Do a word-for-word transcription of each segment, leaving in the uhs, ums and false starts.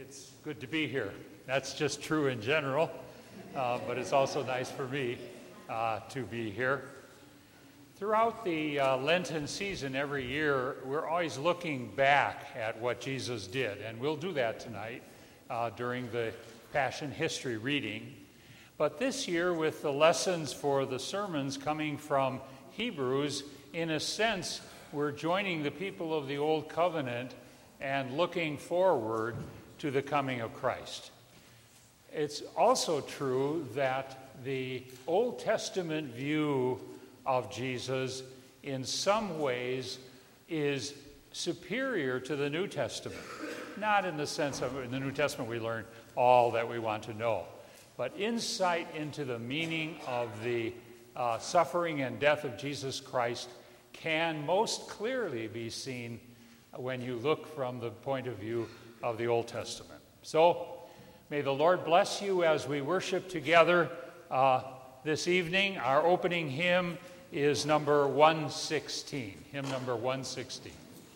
It's good to be here. That's just true in general, uh, but it's also nice for me uh, to be here. Throughout the uh, Lenten season every year, we're always looking back at what Jesus did, and we'll do that tonight uh, during the Passion History reading. But this year, with the lessons for the sermons coming from Hebrews, in a sense, we're joining the people of the Old Covenant and looking forward to the coming of Christ. It's also true that the Old Testament view of Jesus in some ways is superior to the New Testament. Not in the sense of in the New Testament we learn all that we want to know, but insight into the meaning of the uh, suffering and death of Jesus Christ can most clearly be seen when you look from the point of view of the Old Testament. So, may the Lord bless you as we worship together uh, this evening. Our opening hymn is number one sixteen, hymn number one sixteen.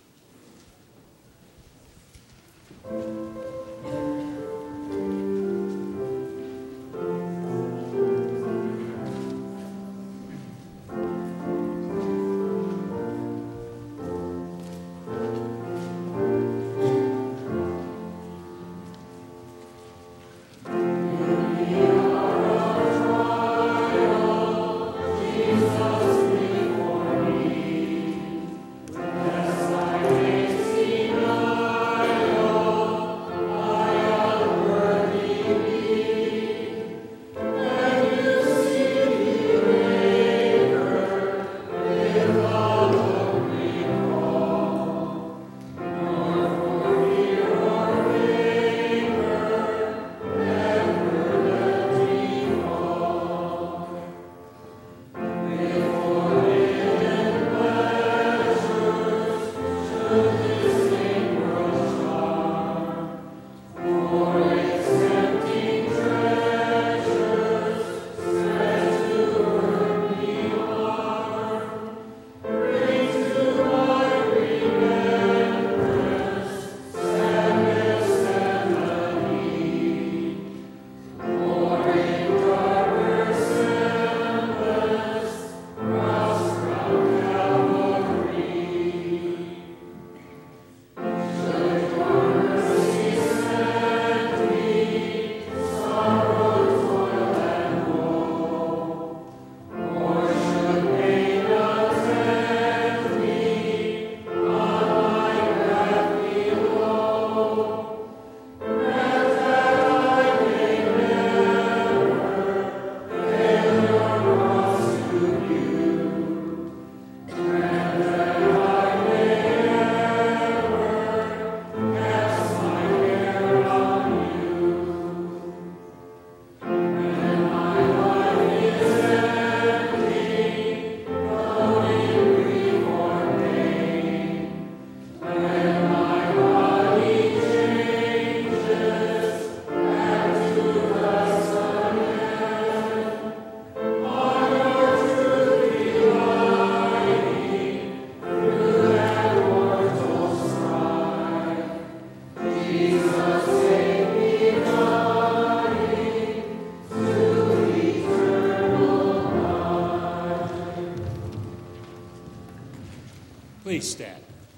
Please stand.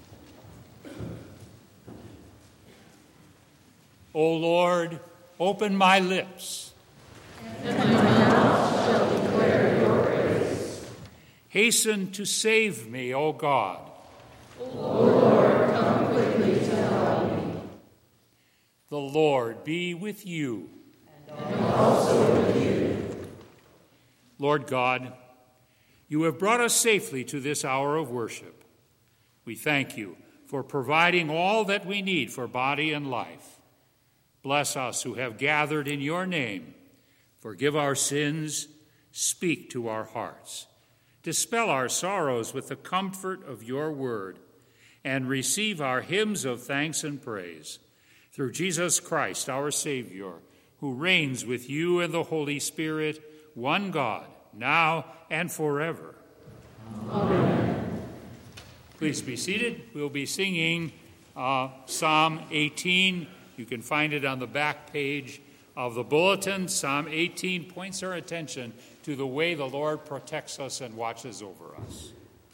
O Lord, open my lips, and my mouth shall declare your praise. Hasten to save me, O God. O Lord, come quickly to help me. The Lord be with you. And also with you. Lord God, you have brought us safely to this hour of worship. We thank you for providing all that we need for body and life. Bless us who have gathered in your name. Forgive our sins. Speak to our hearts. Dispel our sorrows with the comfort of your word. And receive our hymns of thanks and praise. Through Jesus Christ, our Savior, who reigns with you and the Holy Spirit, one God, now and forever. Amen. Please be seated. We'll be singing uh, Psalm eighteen, You can find it on the back page of the bulletin. Psalm eighteen points our attention to the way the Lord protects us and watches over us.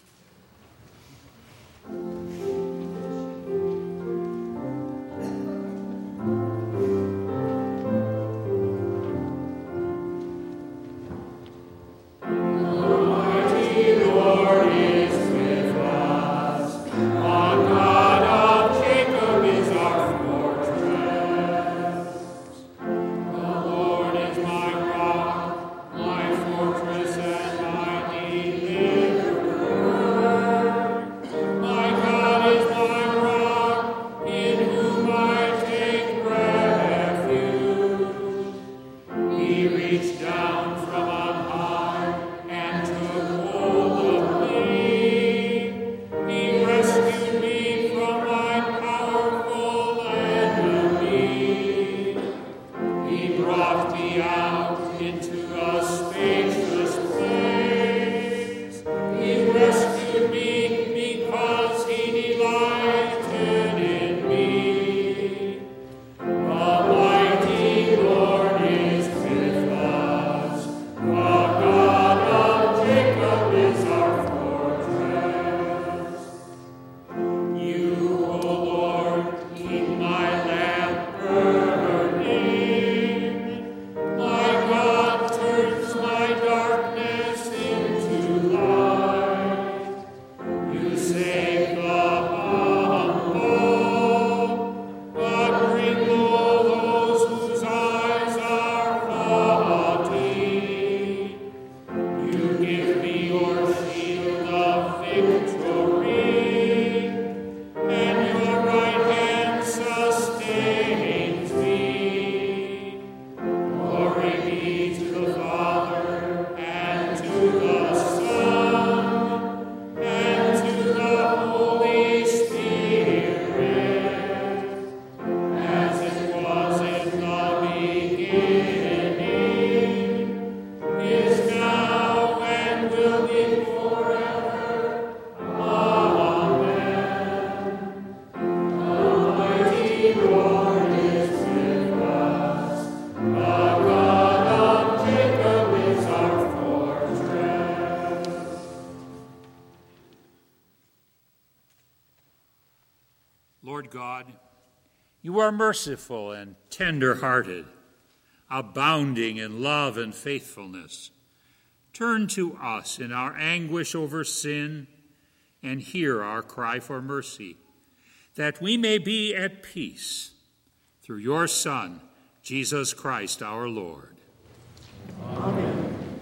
Lord God, you are merciful and tender-hearted, abounding in love and faithfulness. Turn to us in our anguish over sin and hear our cry for mercy, that we may be at peace through your Son, Jesus Christ our Lord. Amen.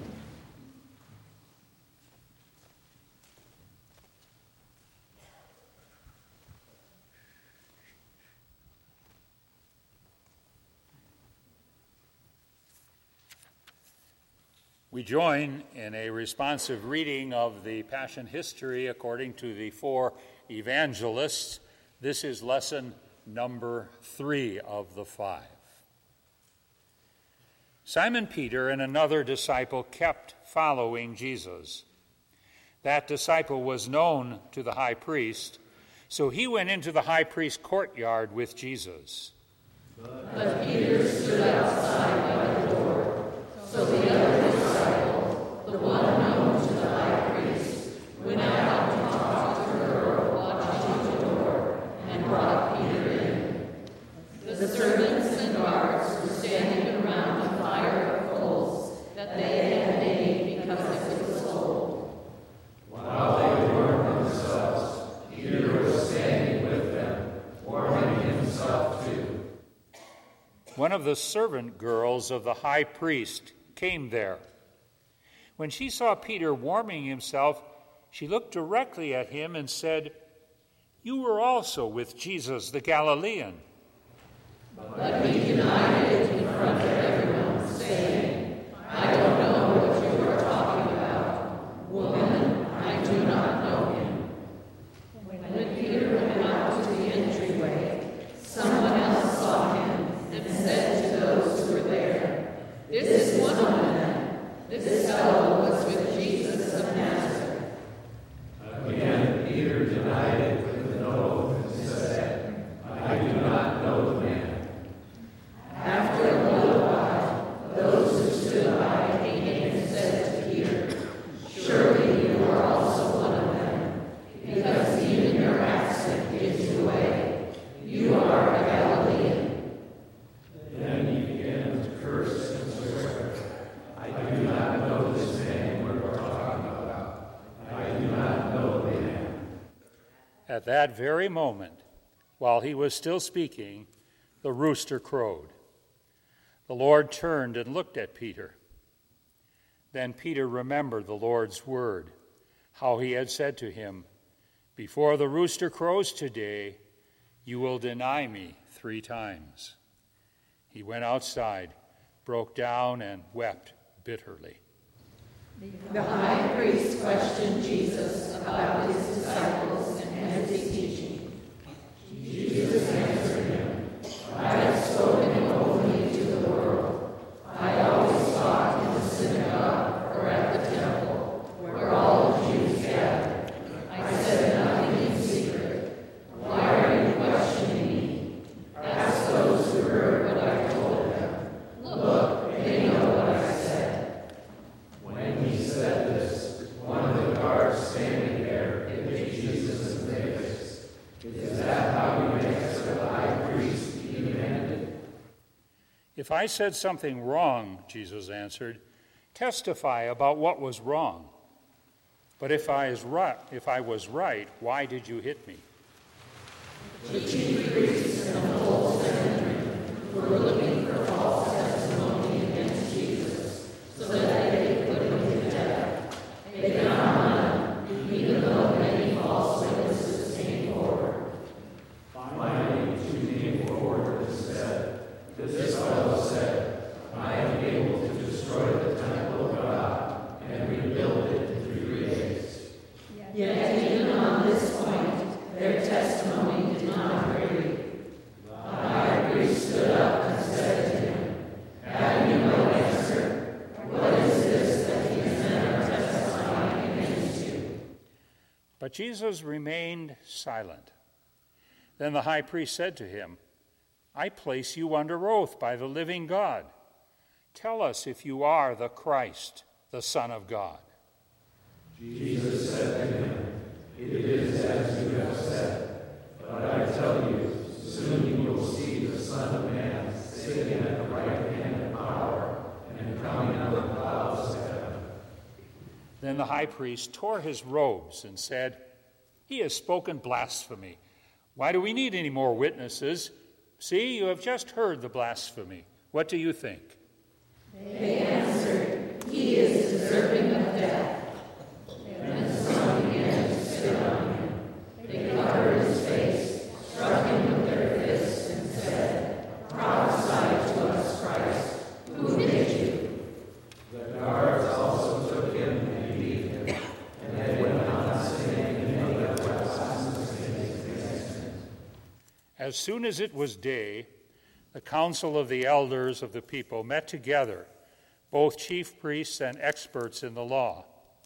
We join in a responsive reading of the Passion history according to the four evangelists. This is lesson number three of the five. Simon Peter and another disciple kept following Jesus. That disciple was known to the high priest, so he went into the high priest's courtyard with Jesus. But Peter stood outside by the door, so the other disciple, the one known to the high priest, went out to talk to the girl watching the door and brought Peter in. The servants and guards were standing around a fire of coals that they had made because it was old. While they warmed themselves, Peter was standing with them, warming himself too. One of the servant girls of the high priest came there. When she saw Peter warming himself, she looked directly at him and said, "You were also with Jesus the Galilean." But he denied it in front of everyone, saying, "I don't know what you are talking about. Woman, I do not know him." When Peter went out to the entryway, someone else saw him and said to those who were there, "This is one of them. This fellow was with Jesus of Nazareth." Again, Peter denied it with an oath and said, "I do not know the man." At that very moment, while he was still speaking, the rooster crowed. The Lord turned and looked at Peter. Then Peter remembered the Lord's word, how he had said to him, "Before the rooster crows today, you will deny me three times." He went outside, broke down, and wept bitterly. The high priest questioned Jesus about his disciples and his teaching. Jesus answered him, "I have spoken openly to the world. I always taught in the synagogue or at the temple, where all the Jews gathered. I said nothing in secret. Why are you questioning me? Ask those who heard what I told them. Look, they know what I said." When he said this, one of the guards standing there hit Jesus in the face. "Is that how you answer the high priest?" he demanded. "If I said something wrong," Jesus answered, "testify about what was wrong. But if I was right, if I was right, why did you hit me?" The chief priests and the whole Sanhedrin were looking for false testimony against Jesus, so that they could put him to death. They found none, even though many false witnesses came forward. Finally, two came forward and said, "This fellow said, 'I am able to destroy the temple of God and rebuild it in three days.'" Yet even on this point, their testimony did not agree. The high priest stood up and said to him, "Have you no answer? What is this that these men are testifying against you?" But Jesus remained silent. Then the high priest said to him, "I place you under oath by the living God. Tell us if you are the Christ, the Son of God." Jesus said to him, "It is as you have said, but I tell you, soon you will see the Son of Man sitting at the right hand of power and coming on the clouds of heaven." Then the high priest tore his robes and said, "He has spoken blasphemy. Why do we need any more witnesses? See, you have just heard the blasphemy. What do you think?" They answered, "He is deserving of death." Then some began to spit on him. They covered his face, struck him with their fists, and said, "Prophesy to us, Christ. Who hit you?" The guards also took him and beat him, and they went on saying many other blasphemies against him. As soon as it was day, the council of the elders of the people met together, both chief priests and experts in the law.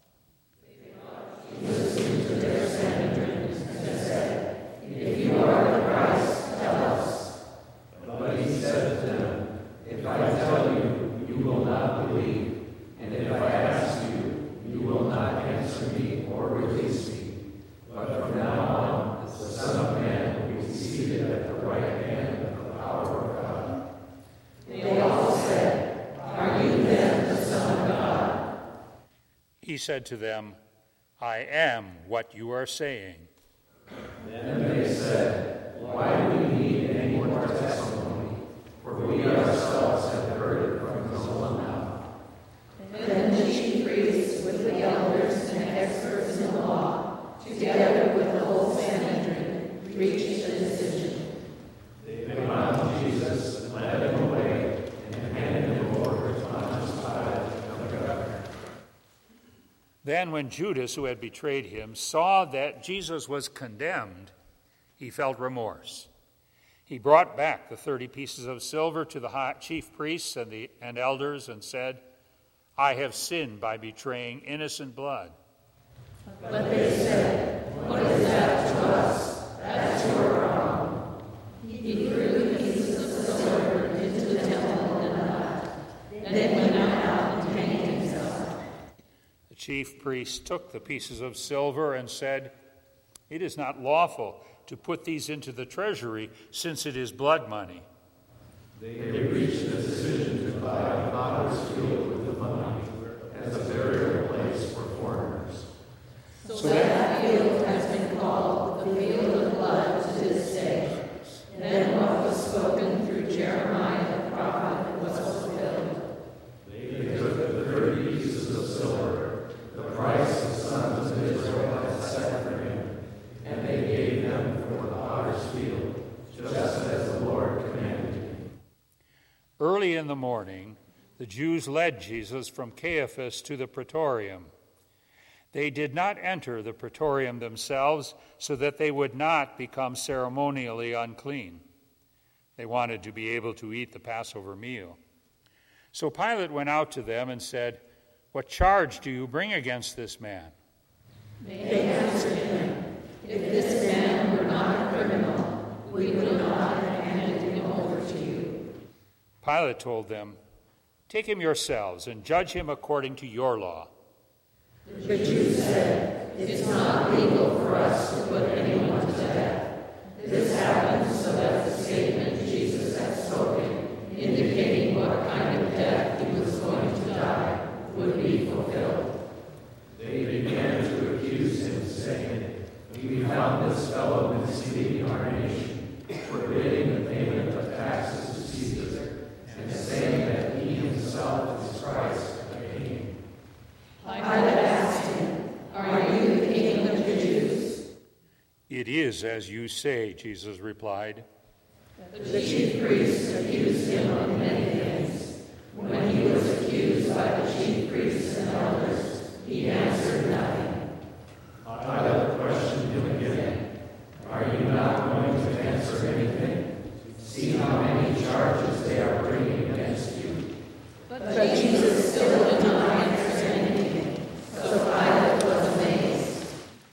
Jesus into their Sanhedrin and said, "If you are the Christ, tell us." But he said to them, "If I tell you, you will not believe, and if I ask you, you will not answer me or release me. But from now on, the Son of Man will be seated at the right hand of the power of God." They all said, "Are you then the Son of God?" He said to them, "I am what you are saying." Then they said, "Why do we need any more testimony? For we ourselves have heard it from his own mouth." Then the chief priests with the elders and experts in the law, together with the whole Sanhedrin, reached a decision. They bound Jesus and led him away and handed him over to Pontius Pilate, the governor. Then when Judas, who had betrayed him, saw that Jesus was condemned, he felt remorse. He brought back the thirty pieces of silver to the high, chief priests and the and elders and said, "I have sinned by betraying innocent blood." But they said, "What is that to us? That's your problem." He threw the pieces of silver into the temple and left. Then went out and hanged himself. The chief priests took the pieces of silver and said, "It is not lawful to put these into the treasury, since it is blood money." They reached a decision to buy a potter's field with the money as a burial place for foreigners. So that field has been called the field Jeremiah the prophet was fulfilled. They took the thirty pieces of silver, the price the sons of Israel had set for him, and they gave them for the potter's field, just as the Lord commanded him. Early in the morning, the Jews led Jesus from Caiaphas to the praetorium. They did not enter the praetorium themselves so that they would not become ceremonially unclean. They wanted to be able to eat the Passover meal. So Pilate went out to them and said, "What charge do you bring against this man?" They answered him, "If this man were not a criminal, we would not have handed him over to you." Pilate told them, "Take him yourselves and judge him according to your law." The Jews said, "It's not legal for us to put anyone to death." This happened so that the statement Jesus had spoken, indicating what kind of death he was going to die, would be fulfilled. They began to accuse him, saying, "We found this fellow misleading our nation, forbidding the payment of taxes to Caesar, and saying that he himself is Christ, the King." Pilate asked him, "Are you the king of the Jews?" "It is as you say," Jesus replied. The chief priests accused him of many things. When he was accused by the chief priests and elders, he answered nothing. Pilate questioned him again, "Are you not going to answer anything? See how many charges they are bringing against you." But Jesus still did not answer anything, so Pilate was amazed.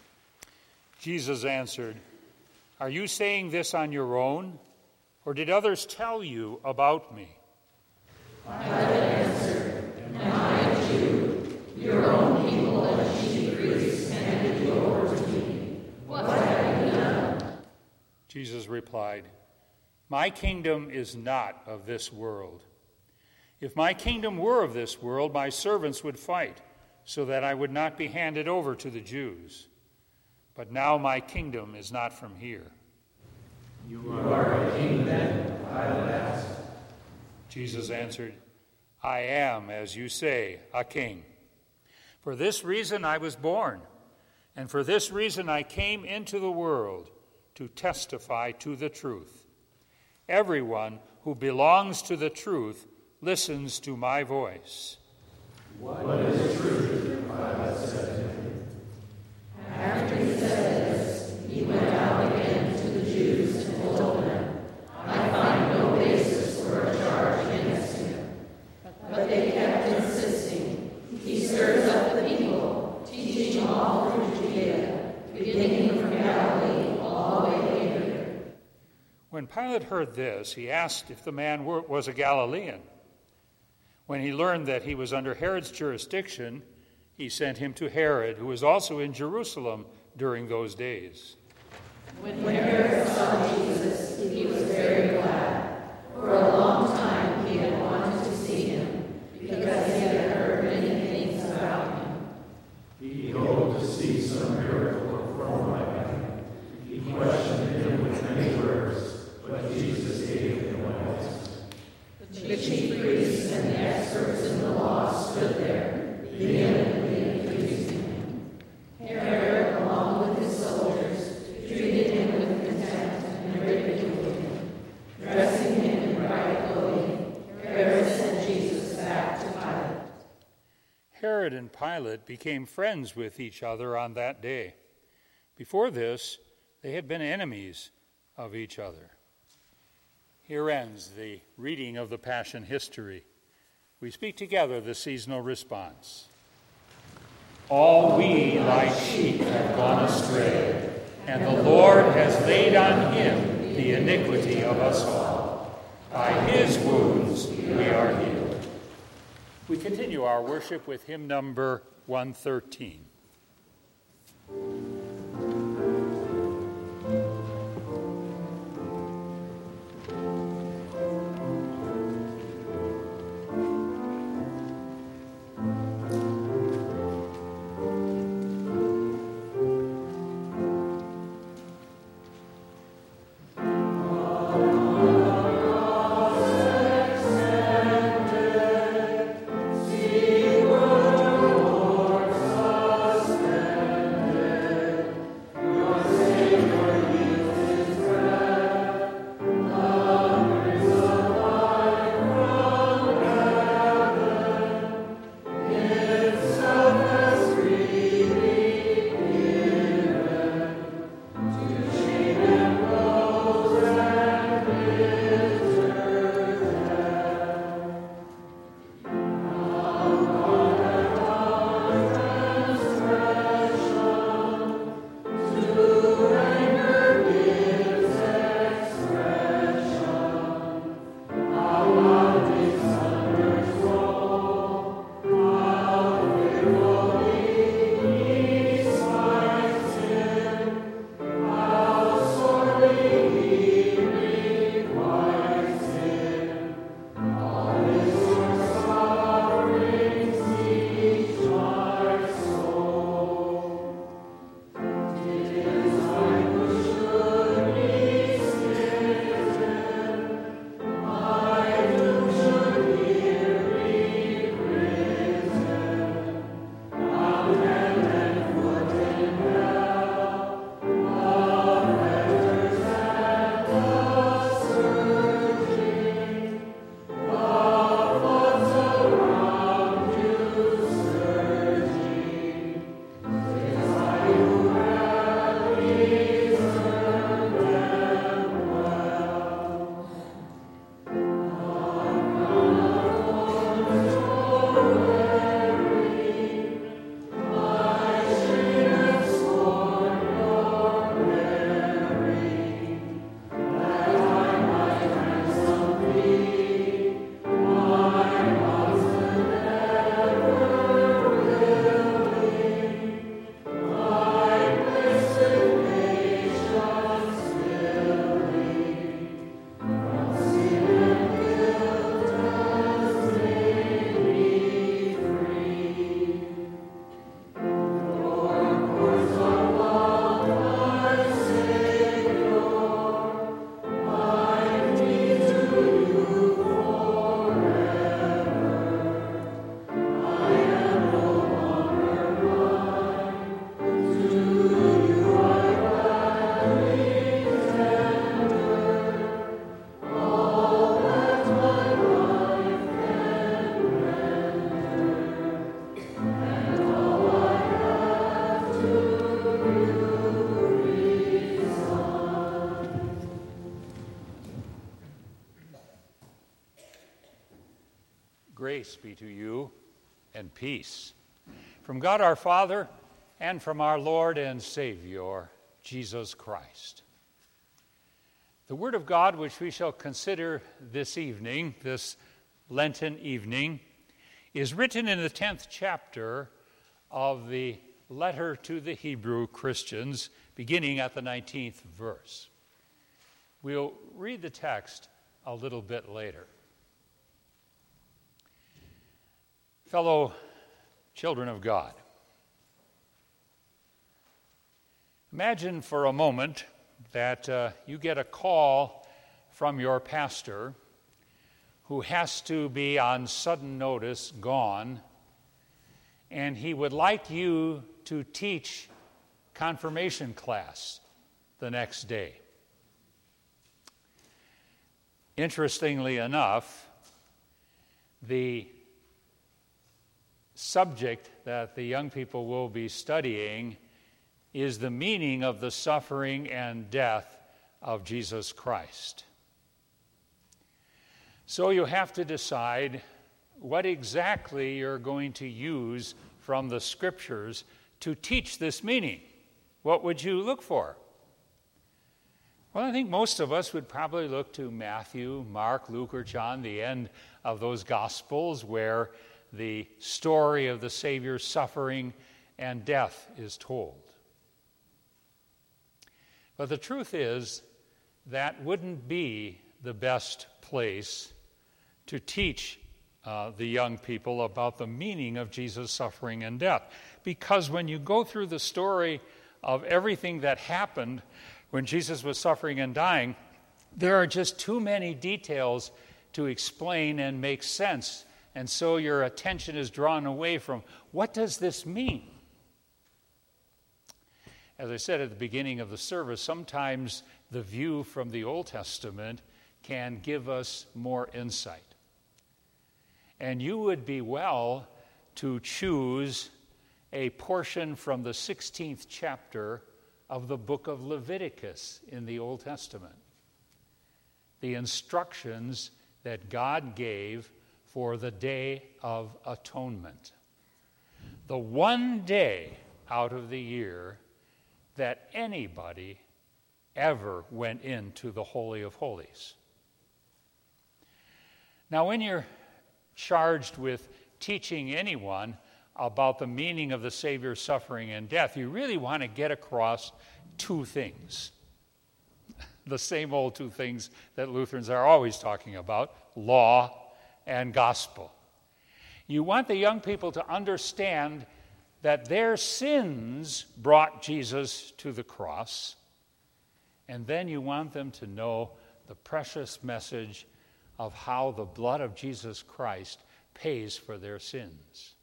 Jesus answered, "Are you saying this on your own, or did others tell you about me?" Pilate answered, "Am I a Jew? Your own people and chief priests handed you over to me. What have you done?" Jesus replied, "My kingdom is not of this world. If my kingdom were of this world, my servants would fight, so that I would not be handed over to the Jews. But now my kingdom is not from here." "You are a king then?" Pilate asked. Jesus answered, "I am, as you say, a king. For this reason I was born, and for this reason I came into the world, to testify to the truth. Everyone who belongs to the truth listens to my voice." "What is truth?" Pilate said to him. After he said this, he went out again to the Jews and told them, "I find no basis for a charge against him." But they kept insisting, "He stirs up the people, teaching all through Judea, beginning from Galilee all the way here." When Pilate heard this, he asked if the man were, was a Galilean. When he learned that he was under Herod's jurisdiction, he sent him to Herod, who was also in Jerusalem during those days. When Herod saw Jesus, he was very glad. For a long time he had wanted to see him, because he had heard many things about him. He hoped to see some miracle performed by him. He questioned him with many words, but Jesus gave him no answer. The chief priests and the experts in the law stood there, vehemently accusing him. Herod, along with his soldiers, treated him with contempt and ridiculed him. Dressing him in bright clothing, Herod sent Jesus back to Pilate. Herod and Pilate became friends with each other on that day. Before this, they had been enemies of each other. Here ends the reading of the Passion history. We speak together the seasonal response. All we like sheep have gone astray, and the Lord has laid on him the iniquity of us all. By his wounds we are healed. We continue our worship with hymn number one thirteen. Amen. Grace be to you and peace from God our Father and from our Lord and Savior, Jesus Christ. The Word of God, which we shall consider this evening, this Lenten evening, is written in the tenth chapter of the letter to the Hebrew Christians, beginning at the nineteenth verse. We'll read the text a little bit later. Fellow children of God, imagine for a moment that uh, you get a call from your pastor who has to be on sudden notice gone, and he would like you to teach confirmation class the next day. Interestingly enough, the subject that the young people will be studying is the meaning of the suffering and death of Jesus Christ. So you have to decide what exactly you're going to use from the Scriptures to teach this meaning. What would you look for? Well, I think most of us would probably look to Matthew, Mark, Luke, or John, the end of those Gospels where the story of the Savior's suffering and death is told. But the truth is, that wouldn't be the best place to teach uh, the young people about the meaning of Jesus' suffering and death. Because when you go through the story of everything that happened when Jesus was suffering and dying, there are just too many details to explain and make sense. And so your attention is drawn away from, what does this mean? As I said at the beginning of the service, sometimes the view from the Old Testament can give us more insight. And you would be well to choose a portion from the sixteenth chapter of the book of Leviticus in the Old Testament. The instructions that God gave for the Day of Atonement. The one day out of the year that anybody ever went into the Holy of Holies. Now, when you're charged with teaching anyone about the meaning of the Savior's suffering and death, you really want to get across two things. The same old two things that Lutherans are always talking about, law and gospel. You want the young people to understand that their sins brought Jesus to the cross, and then you want them to know the precious message of how the blood of Jesus Christ pays for their sins.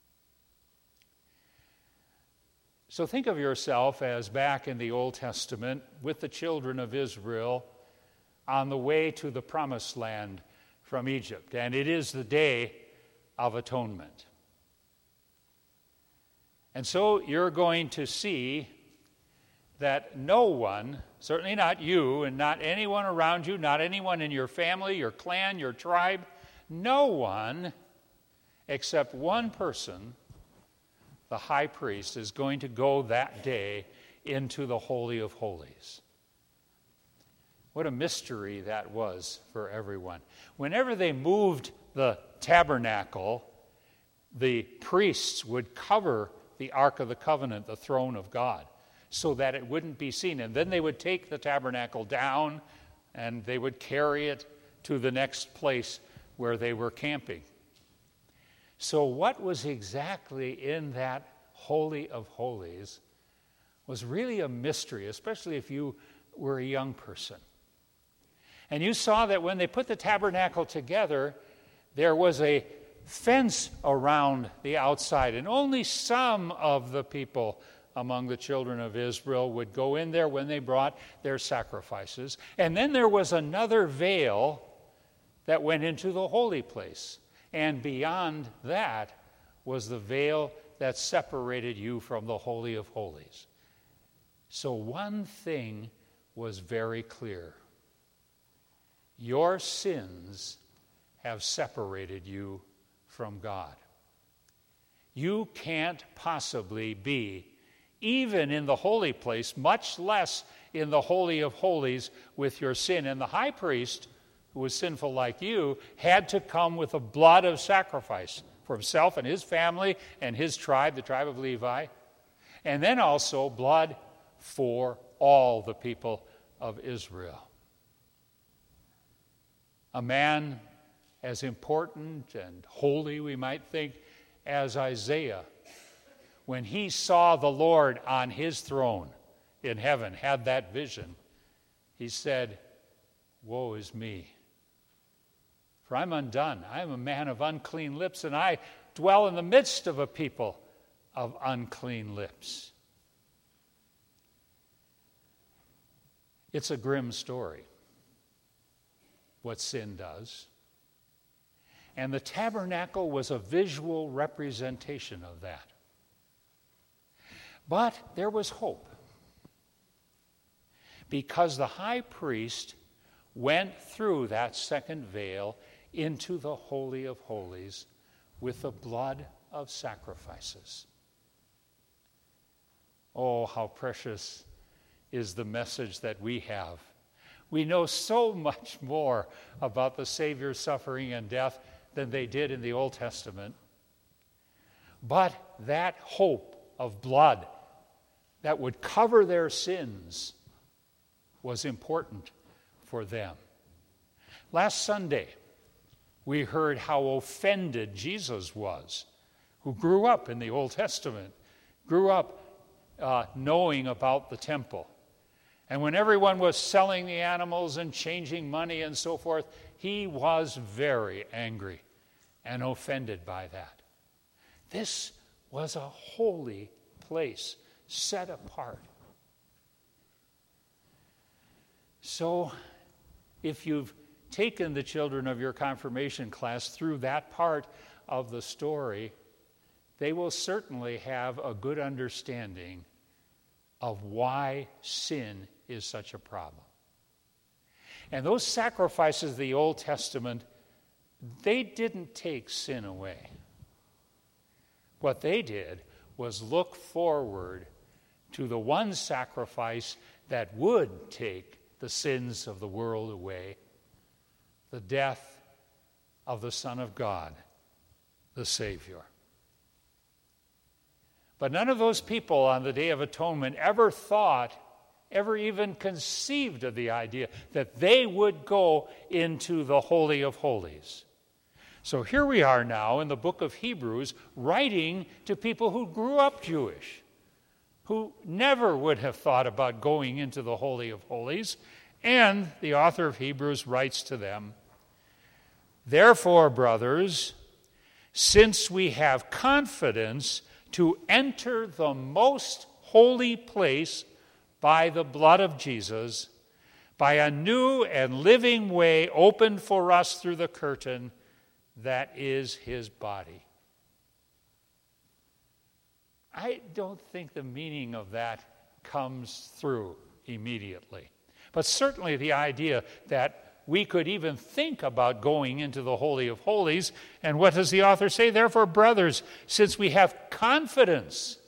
So think of yourself as back in the Old Testament with the children of Israel on the way to the promised land from Egypt, and it is the Day of Atonement. And so you're going to see that no one, certainly not you and not anyone around you, not anyone in your family, your clan, your tribe, no one except one person, the high priest, is going to go that day into the Holy of Holies. What a mystery that was for everyone. Whenever they moved the tabernacle, the priests would cover the Ark of the Covenant, the throne of God, so that it wouldn't be seen. And then they would take the tabernacle down and they would carry it to the next place where they were camping. So what was exactly in that Holy of Holies was really a mystery, especially if you were a young person. And you saw that when they put the tabernacle together, there was a fence around the outside, and only some of the people among the children of Israel would go in there when they brought their sacrifices. And then there was another veil that went into the holy place, and beyond that was the veil that separated you from the Holy of Holies. So one thing was very clear: your sins have separated you from God. You can't possibly be, even in the holy place, much less in the Holy of Holies, with your sin. And the high priest, who was sinful like you, had to come with the blood of sacrifice for himself and his family and his tribe, the tribe of Levi, and then also blood for all the people of Israel. A man as important and holy, we might think, as Isaiah, when he saw the Lord on his throne in heaven, had that vision, he said, "Woe is me, for I'm undone. I am a man of unclean lips, and I dwell in the midst of a people of unclean lips." It's a grim story, what sin does. And the tabernacle was a visual representation of that. But there was hope, because the high priest went through that second veil into the Holy of Holies with the blood of sacrifices. Oh, how precious is the message that we have. We know so much more about the Savior's suffering and death than they did in the Old Testament. But that hope of blood that would cover their sins was important for them. Last Sunday, we heard how offended Jesus was, who grew up in the Old Testament, grew up uh, knowing about the temple. And when everyone was selling the animals and changing money and so forth, he was very angry and offended by that. This was a holy place, set apart. So, if you've taken the children of your confirmation class through that part of the story, they will certainly have a good understanding of why sin is such a problem. And those sacrifices of the Old Testament, they didn't take sin away. What they did was look forward to the one sacrifice that would take the sins of the world away, the death of the Son of God, the Savior. But none of those people on the Day of Atonement ever thought, ever even conceived of the idea that they would go into the Holy of Holies. So here we are now in the book of Hebrews, writing to people who grew up Jewish, who never would have thought about going into the Holy of Holies, and the author of Hebrews writes to them, "Therefore, brothers, since we have confidence to enter the most holy place by the blood of Jesus, by a new and living way opened for us through the curtain that is his body." I don't think the meaning of that comes through immediately. But certainly the idea that we could even think about going into the Holy of Holies. And what does the author say? "Therefore, brothers, since we have confidence,"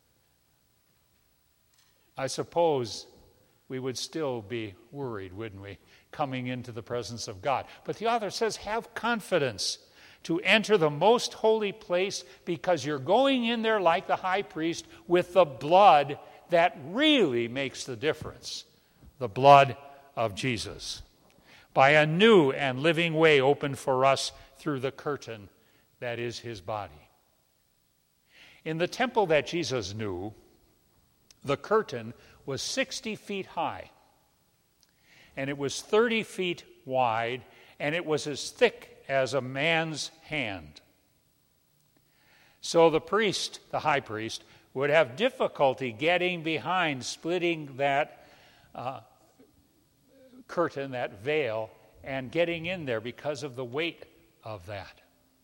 I suppose we would still be worried, wouldn't we, coming into the presence of God. But the author says, have confidence to enter the most holy place, because you're going in there like the high priest with the blood that really makes the difference, the blood of Jesus, by a new and living way opened for us through the curtain that is his body. In the temple that Jesus knew, the curtain was sixty feet high, and it was thirty feet wide, and it was as thick as a man's hand. So the priest, the high priest, would have difficulty getting behind, splitting that uh, curtain, that veil, and getting in there because of the weight of that.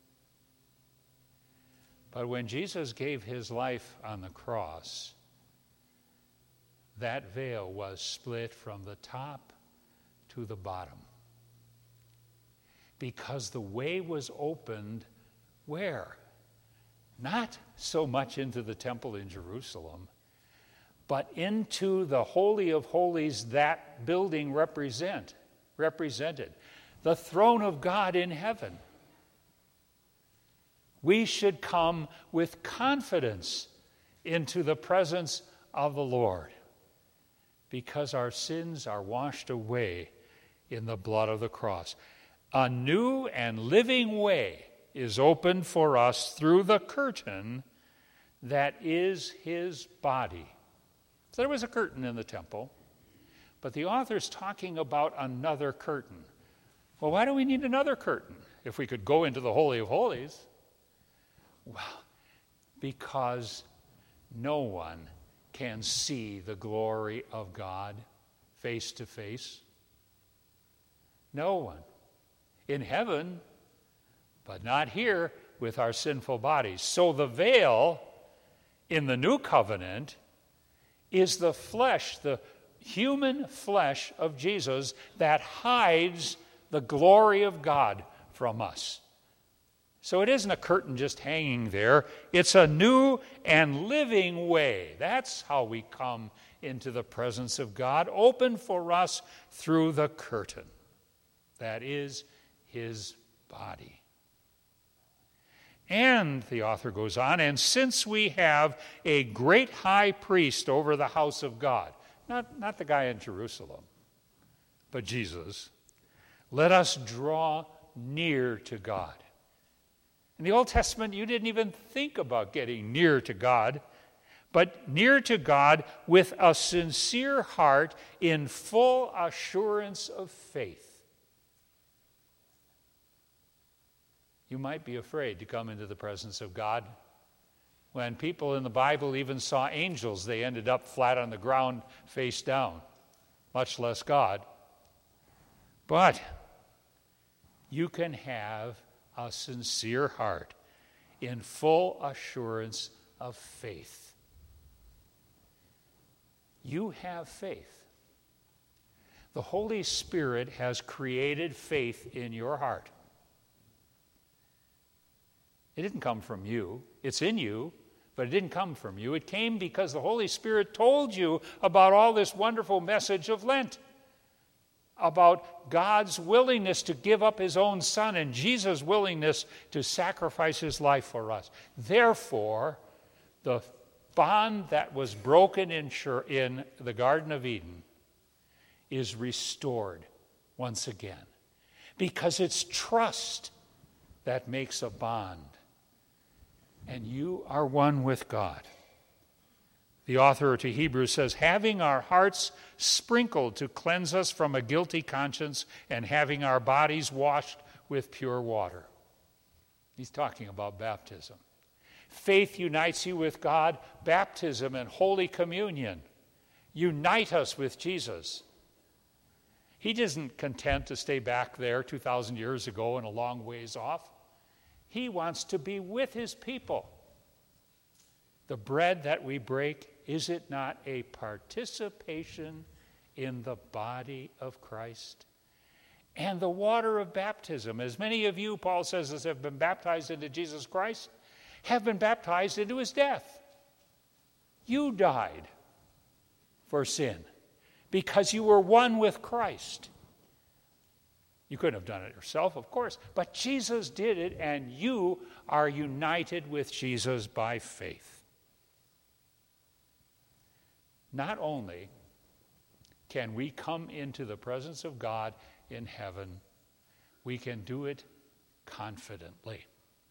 But when Jesus gave his life on the cross, that veil was split from the top to the bottom, because the way was opened Where? Not so much into the temple in Jerusalem, but into the Holy of Holies that building represent, represented. The throne of God in heaven. We should come with confidence into the presence of the Lord because our sins are washed away in the blood of the cross. A new and living way is opened for us through the curtain that is his body. So there was a curtain in the temple, but the author's talking about another curtain. Well, why do we need another curtain if we could go into the Holy of Holies? Well, because no one can see the glory of God face to face. No one. In heaven, but not here with our sinful bodies. So the veil in the new covenant is the flesh, the human flesh of Jesus that hides the glory of God from us. So it isn't a curtain just hanging there. It's a new and living way. That's how we come into the presence of God, open for us through the curtain. That is his body. And, the author goes on, and since we have a great high priest over the house of God, not, not the guy in Jerusalem, but Jesus, let us draw near to God. In the Old Testament, you didn't even think about getting near to God, but near to God with a sincere heart in full assurance of faith. You might be afraid to come into the presence of God. When people in the Bible even saw angels, they ended up flat on the ground, face down, much less God. But you can have a sincere heart in full assurance of faith. You have faith. The Holy Spirit has created faith in your heart. It didn't come from you. It's in you, but it didn't come from you. It came because the Holy Spirit told you about all this wonderful message of Lent, about God's willingness to give up his own Son and Jesus' willingness to sacrifice his life for us. Therefore, the bond that was broken in, in the Garden of Eden is restored once again, because it's trust that makes a bond. And you are one with God. The author to Hebrews says, having our hearts sprinkled to cleanse us from a guilty conscience and having our bodies washed with pure water. He's talking about baptism. Faith unites you with God. Baptism and Holy Communion unite us with Jesus. He isn't content to stay back there two thousand years ago and a long ways off. He wants to be with his people. The bread that we break, is it not a participation in the body of Christ? And the water of baptism, as many of you, Paul says, as have been baptized into Jesus Christ, have been baptized into his death. You died for sin because you were one with Christ. You couldn't have done it yourself, of course, but Jesus did it, and you are united with Jesus by faith. Not only can we come into the presence of God in heaven, we can do it confidently.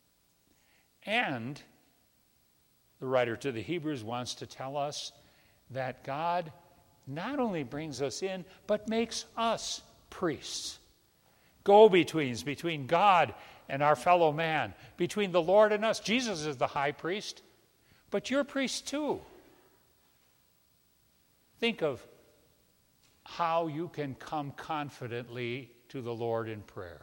And the writer to the Hebrews wants to tell us that God not only brings us in, but makes us priests. Go-betweens between God and our fellow man, between the Lord and us. Jesus is the high priest, but you're priests too. Think of how you can come confidently to the Lord in prayer.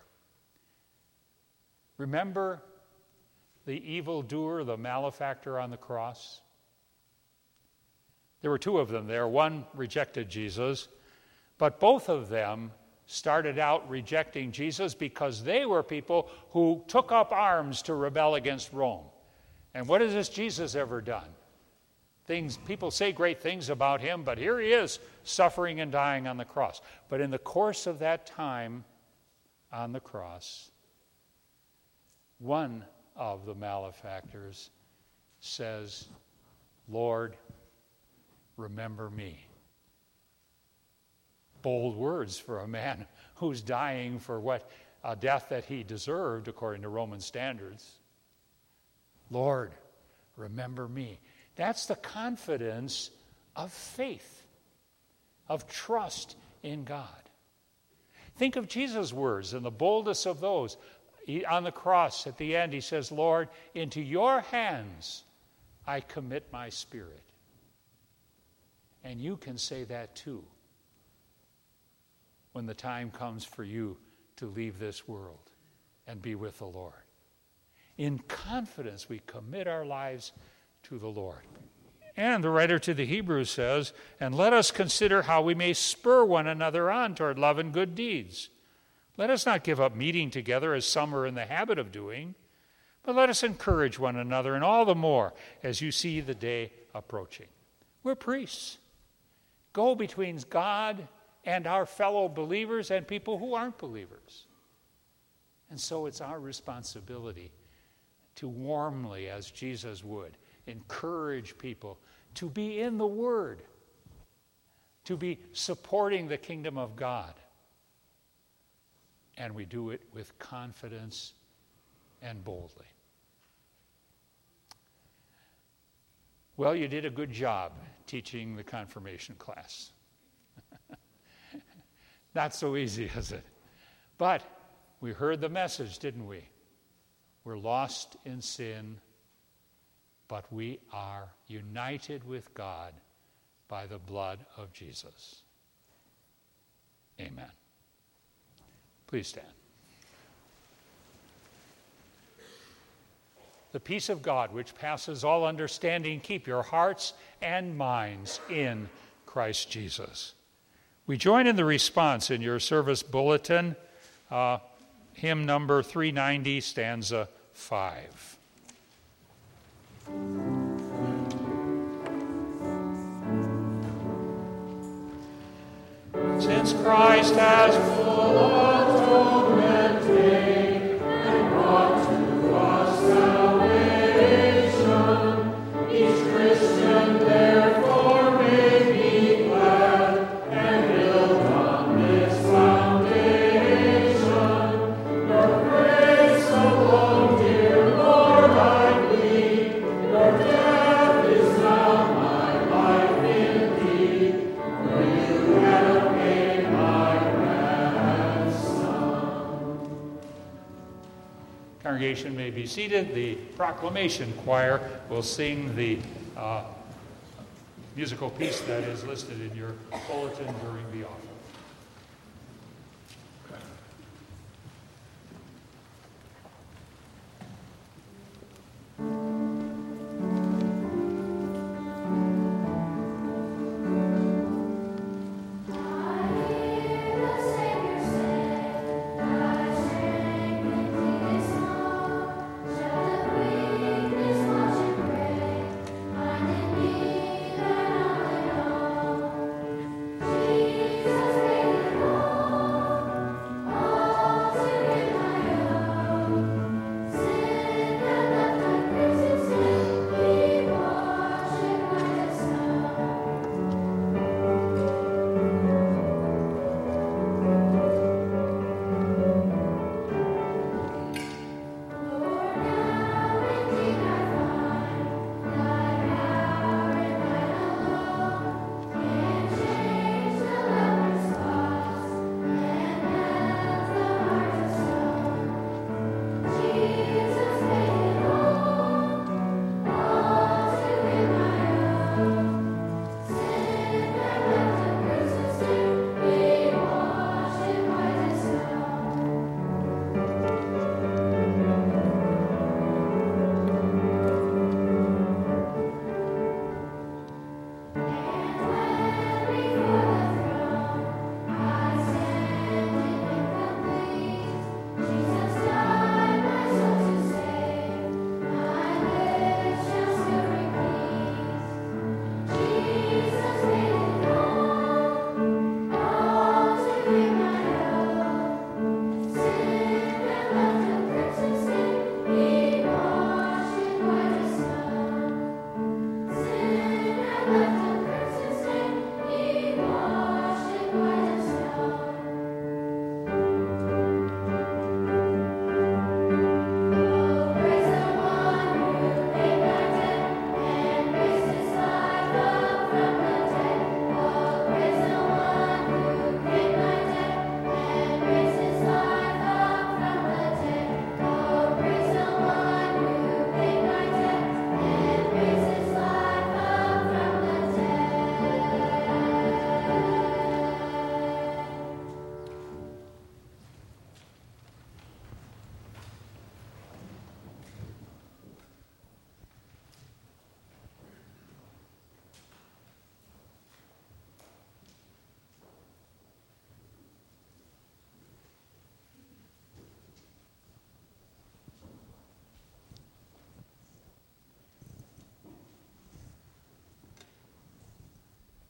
Remember the evildoer, the malefactor on the cross? There were two of them there. One rejected Jesus, but both of them started out rejecting Jesus because they were people who took up arms to rebel against Rome. And what has this Jesus ever done? Things, people say great things about him, but here he is suffering and dying on the cross. But in the course of that time on the cross, one of the malefactors says, Lord, remember me. Bold words for a man who's dying for what a death that he deserved according to Roman standards. Lord, remember me. That's the confidence of faith, of trust in God. Think of Jesus' words, and the boldest of those. He, on the cross, at the end, he says, Lord, into your hands I commit my spirit. And you can say that too when the time comes for you to leave this world and be with the Lord. In confidence, we commit our lives to the Lord. And the writer to the Hebrews says, and let us consider how we may spur one another on toward love and good deeds. Let us not give up meeting together as some are in the habit of doing, but let us encourage one another, and all the more as you see the day approaching. We're priests. Go between God and our fellow believers and people who aren't believers. And so it's our responsibility to warmly, as Jesus would, encourage people to be in the Word, to be supporting the kingdom of God. And we do it with confidence and boldly. Well, you did a good job teaching the confirmation class. Not so easy, is it? But we heard the message, didn't we? We're lost in sin, but we are united with God by the blood of Jesus. Amen. Please stand. The peace of God, which passes all understanding, keep your hearts and minds in Christ Jesus. We join in the response in your service bulletin, uh, hymn number three ninety, stanza five. Since Christ has full atonement paid and brought to us salvation, each Christian therefore may be glad and build on this foundation. Your grace alone, dear Lord, I plead. Your death is now my life indeed, for you have paid my ransom. Congregation may be seated. The proclamation choir will sing the uh, musical piece that is listed in your bulletin during the offering. Jesus.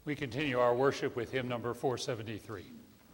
We continue our worship with hymn number four seventy-three.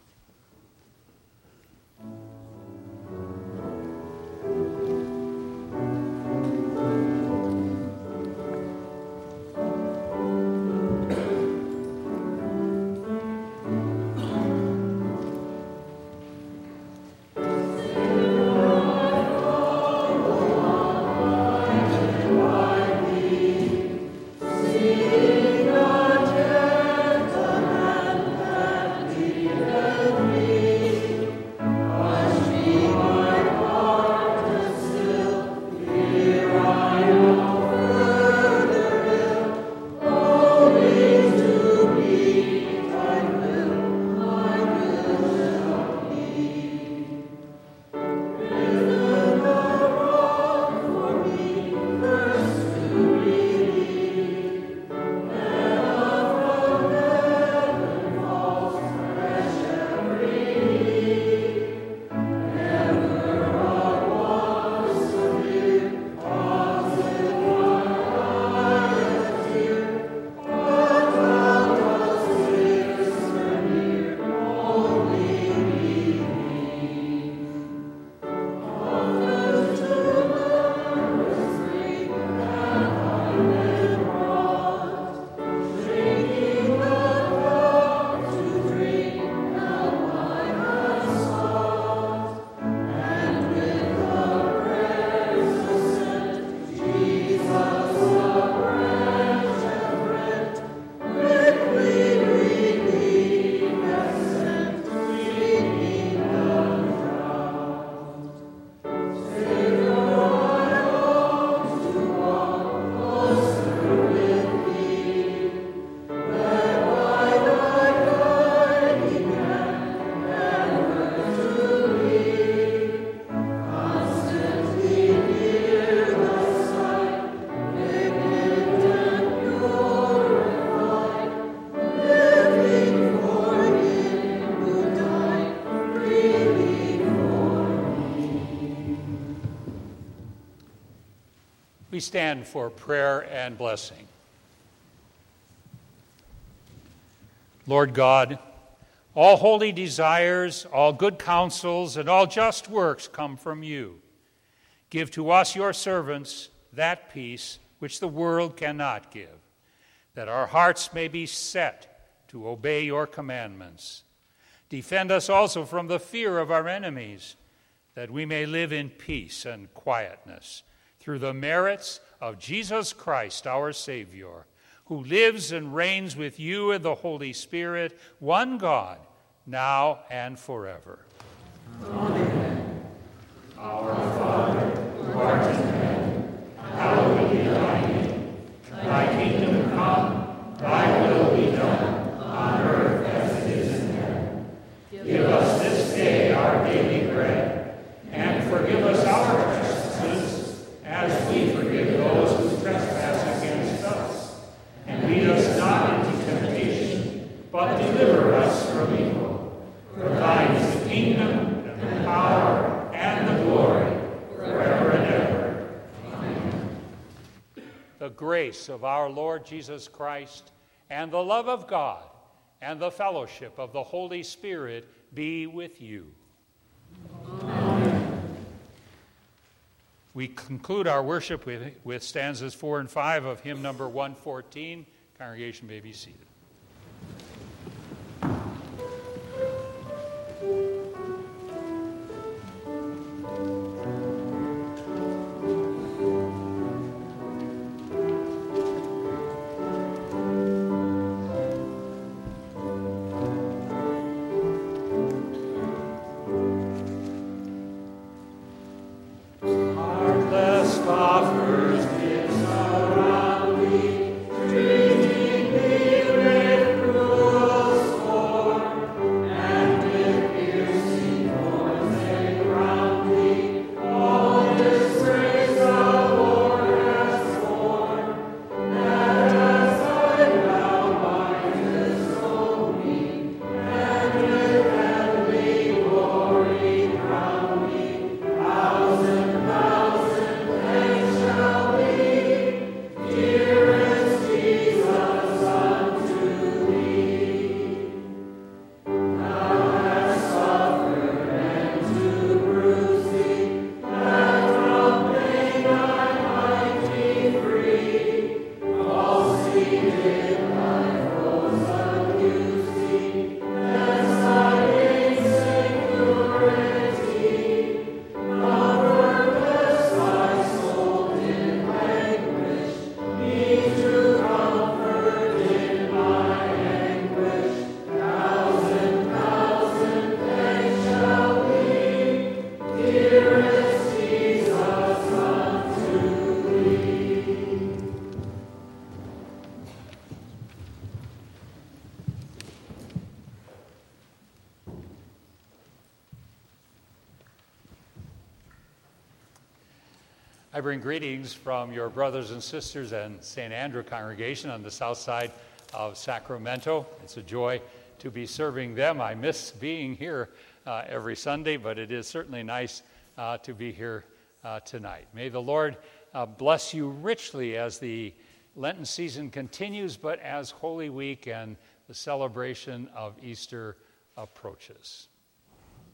We stand for prayer and blessing. Lord God, all holy desires, all good counsels, and all just works come from you. Give to us, your servants, that peace which the world cannot give, that our hearts may be set to obey your commandments. Defend us also from the fear of our enemies, that we may live in peace and quietness, through the merits of Jesus Christ, our Savior, who lives and reigns with you in the Holy Spirit, one God, now and forever. Amen. Our Father, who art in heaven, hallowed be thy name. Thy kingdom come, thy will be done, on earth as it is in heaven. Give us this day our daily bread, and forgive us our trespasses, as we forgive those who trespass against us. And lead us not into temptation, but deliver us from evil. For thine is the kingdom, and the power, and the glory, forever and ever. Amen. The grace of our Lord Jesus Christ, and the love of God, and the fellowship of the Holy Spirit be with you. Amen. We conclude our worship with, with stanzas four and five of hymn number one fourteen. Congregation may be seated. Offers gifts around thee, treating thee I bring greetings from your brothers and sisters and Saint Andrew congregation on the south side of Sacramento. It's a joy to be serving them. I miss being here uh, every Sunday, but it is certainly nice uh, to be here uh, tonight. May the Lord uh, bless you richly as the Lenten season continues, but as Holy Week and the celebration of Easter approaches.